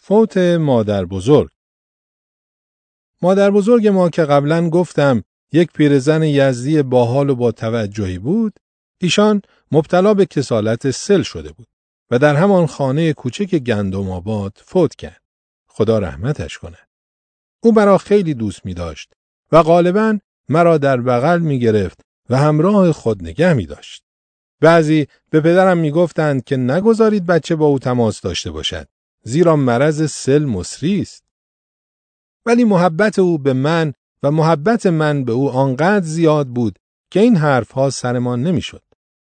فوت مادر بزرگ. مادر بزرگ ما که قبلا گفتم یک پیرزن یزدی باحال و با توجهی بود، ایشان مبتلا به کسالت سل شده بود و در همان خانه کوچک گندم آباد فوت کرد. خدا رحمتش کنه. او مرا خیلی دوست می داشت و غالباً مرا در بغل می گرفت و همراه خود نگه می داشت. بعضی به پدرم می گفتند که نگذارید بچه با او تماس داشته باشد، زیرا مرض سل مصری است. ولی محبت او به من و محبت من به او آنقدر زیاد بود که این حرفها سرمان نمی شد.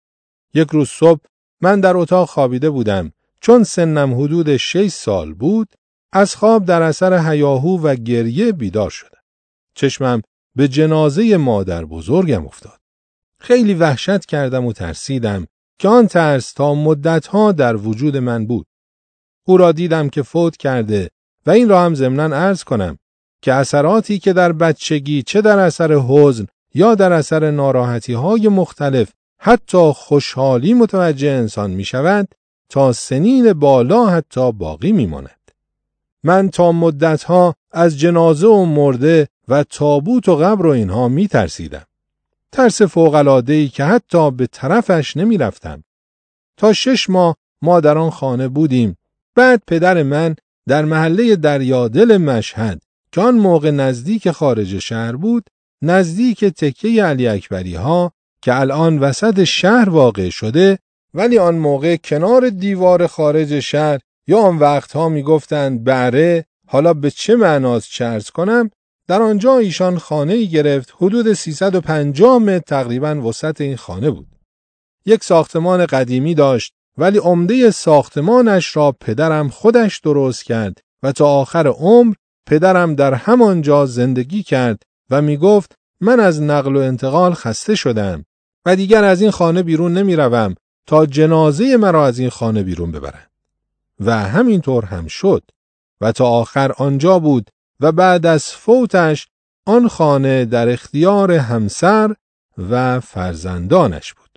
یک روز صبح من در اتاق خوابیده بودم. چون سنم حدود 6 سال بود، از خواب در اثر هیاهو و گریه بیدار شدم. چشمم به جنازه مادر بزرگم افتاد. خیلی وحشت کردم و ترسیدم که آن ترس تا مدتها در وجود من بود. او را دیدم که فوت کرده و این را هم ضمناً عرض کنم که اثراتی که در بچگی چه در اثر حزن یا در اثر ناراحتی‌های مختلف حتی خوشحالی متوجه انسان می شود، تا سنین بالا حتی باقی می ماند. من تا مدتها از جنازه و مرده و تابوت و قبر و اینها می ترسیدم. ترس فوق‌العاده‌ای که حتی به طرفش نمی رفتم. تا 6 ماه ما در آن خانه بودیم. بعد پدر من در محله دریادل مشهد که آن موقع نزدیک خارج شهر بود، نزدیک تکه علی اکبری ها که الان وسط شهر واقع شده، ولی آن موقع کنار دیوار خارج شهر یا آن وقتها می گفتند بره، حالا به چه معناست چرز کنم، در آنجا ایشان خانه‌ای گرفت. حدود 350 متر تقریباً وسط این خانه بود. یک ساختمان قدیمی داشت، ولی عمده ساختمانش را پدرم خودش درست کرد و تا آخر عمر پدرم در همانجا زندگی کرد و می گفت من از نقل و انتقال خسته شدم و دیگر از این خانه بیرون نمی روم تا جنازه مرا از این خانه بیرون ببرند. و همینطور هم شد و تا آخر آنجا بود و بعد از فوتش آن خانه در اختیار همسر و فرزندانش بود.